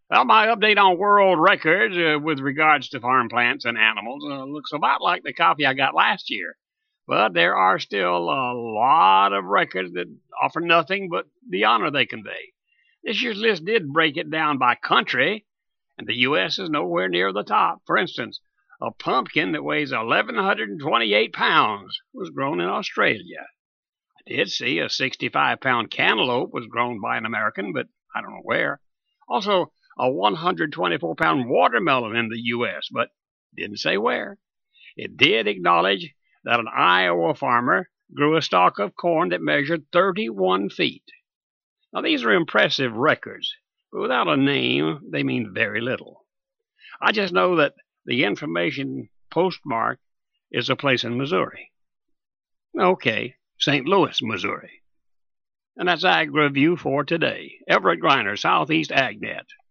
Well, my update on world records with regards to farm plants and animals looks about like the copy I got last year. But there are still a lot of records that offer nothing but the honor they convey. This year's list did break it down by country, and the U.S. is nowhere near the top. For instance, a pumpkin that weighs 1,128 pounds was grown in Australia. I did see a 65-pound cantaloupe was grown by an American, but I don't know where. Also, a 124-pound watermelon in the U.S., but didn't say where. It did acknowledge that an Iowa farmer grew a stalk of corn that measured 31 feet. Now, these are impressive records, but without a name, they mean very little. I just know that the information postmark is a place in Missouri. Okay, St. Louis, Missouri. And that's Ag Review for today. Everett Griner, Southeast AgNet.